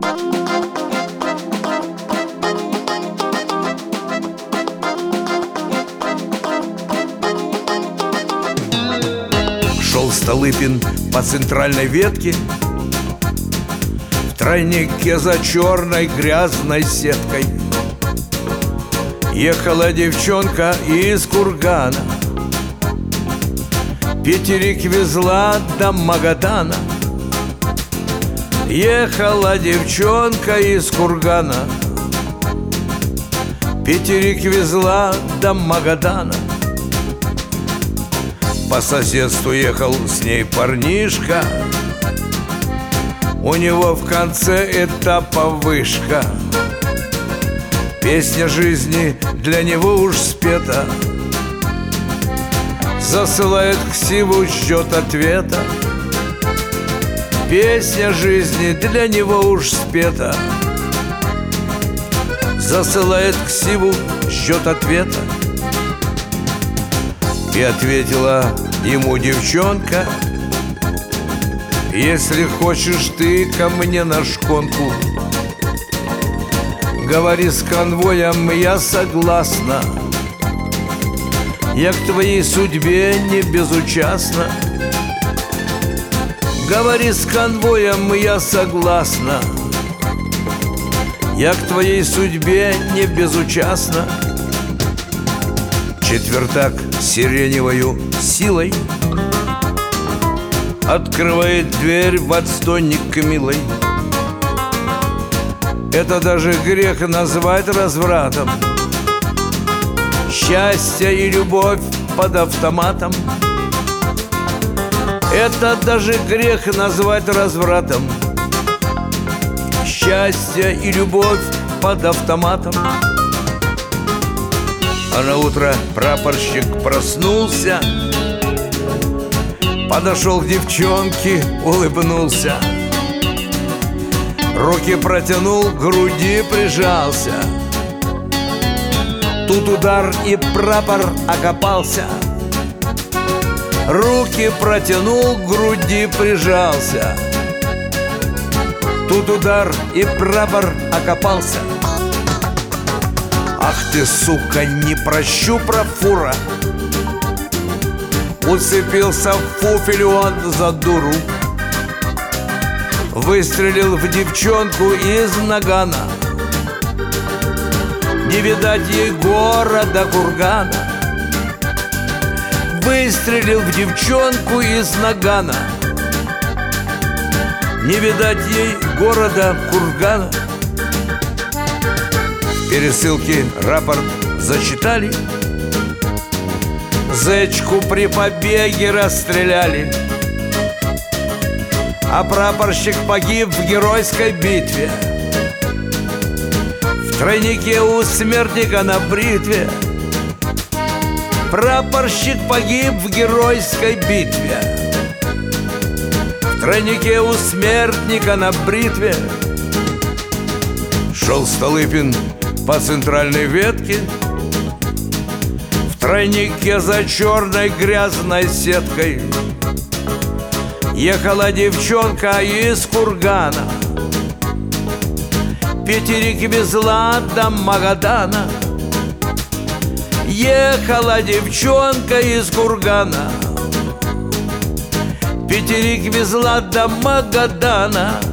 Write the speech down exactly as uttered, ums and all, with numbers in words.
Шел Столыпин по центральной ветке в тройнике за черной грязной сеткой. Ехала девчонка из Кургана, пятерик везла до Магадана. Ехала девчонка из Кургана, пятерик везла до Магадана. По соседству ехал с ней парнишка, у него в конце этапа вышка. Песня жизни для него уж спета, засылает ксиву, ждет ответа. Песня жизни для него уж спета, засылает ксиву, ждет ответа. И ответила ему девчонка: если хочешь ты ко мне на шконку, говори с конвоем, я согласна. Я к твоей судьбе не безучастна. Говори с конвоем, я согласна. Я к твоей судьбе не безучастна. Четвертак сиреневою силой открывает дверь в отстойник к милой. Это даже грех назвать развратом. Счастье и любовь под автоматом. Это даже грех назвать развратом. Счастье и любовь под автоматом. А на утро прапорщик проснулся, подошел к девчонке, улыбнулся, руки протянул, к груди прижался. Тут удар, и прапор окопался. Руки протянул, к груди прижался. Тут удар, и прапор окопался. Ах ты, сука, не прощу, профура! Уцепился в фуфель он за дуру. Выстрелил в девчонку из нагана. Не видать ей города Кургана. Выстрелил в девчонку из нагана. Не видать ей города Кургана. В пересылке рапорт зачитали. Зечку при побеге расстреляли, а прапорщик погиб в геройской битве. В тройнике у смертника на бритве. Прапорщик погиб в геройской битве. В тройнике у смертника на бритве. Шел Столыпин по центральной ветке в тройнике за черной грязной сеткой. Ехала девчонка из Кургана, пятерик везла до Магадана. Ехала девчонка из Кургана, пятерик везла до Магадана.